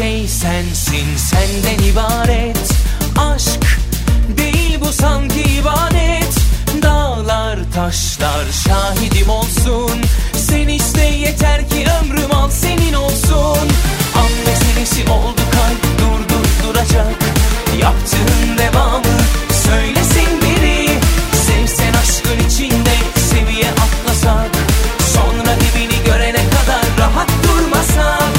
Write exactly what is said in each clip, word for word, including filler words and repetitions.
şey sensin, senden ibaret. Aşk değil bu sanki ibadet. Dağlar taşlar şahidim olsun. Sen iste yeter ki ömrüm al senin olsun. An meselesi oldu kalp durdur duracak. Yaptığın devamı söylesin biri. Sevsen aşkın içinde seviye atlasak. Sonra dibini görene kadar rahat durmasak.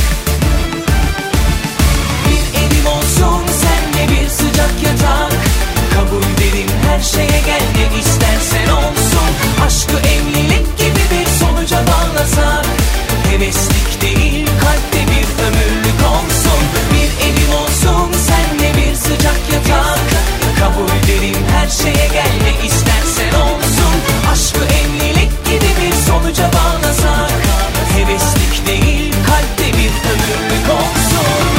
Bir evim olsun senle bir sıcak yatak. Kabul derim her şeye gel ne istersen olsun. Aşkı evlilik gibi bir sonuca bağlasak. Heveslik değil kalpte bir ömürlük olsun. Bir evim olsun senle bir sıcak yatak. Kabul derim her şeye gel ne istersen olsun. Aşkı evlilik gibi bir sonuca bağlasak. Heveslik değil kalpte bir ömürlük olsun.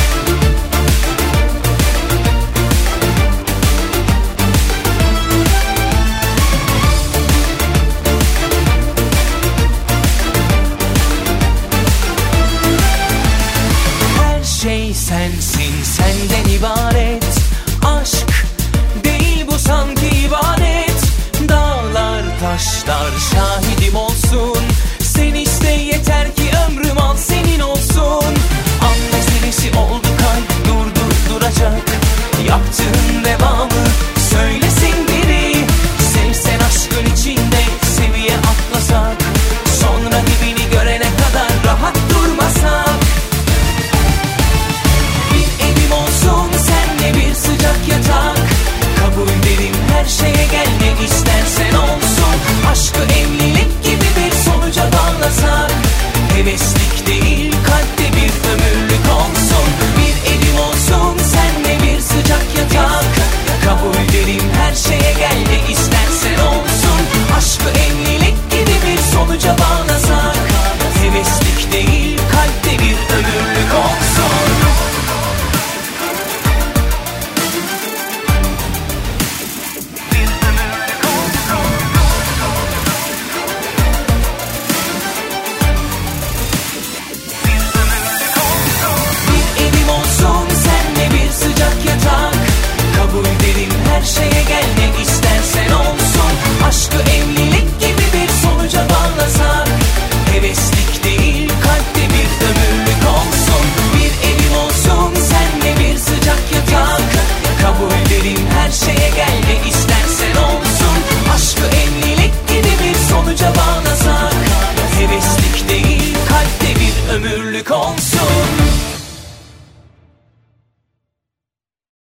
Şey sensin, senden ibaret. Aşk değil bu sanki ibadet. Dağlar taşlar şahidim olsun. Sen iste yeter ki ömrüm al senin olsun. An meselesi oldu kalp durdur duracak. Yaptığın devamı söylesin biri. Sevsen aşkın içinde seviye atlasak. Sonra dibini görene kadar rahat durmasak. Bir sıcak yatak. Kabul derim her şeye gel ne istersen olsun. Aşkı evlilik gibi bir sonuca bağlasak. Heveslik değil kalpte bir ömürlük olsun. Bir evim olsun senle bir sıcak yatak. Kabul derim her şeye gel ne istersen olsun. Aşkı evlilik gibi bir sonuca bağlasak. Heveslik değil kalpte bir ömürlük olsun. Her şeye gel ne istersen olsun. Aşkı evlilik gibi bir sonuca bağlasak. Heveslik değil kalpte bir ömürlük olsun. Bir evim olsun senle bir sıcak yatak. Kabul derim her şeye gel ne istersen olsun. Aşkı evlilik gibi bir sonuca bağlasak. Heveslik değil kalpte bir ömürlük olsun.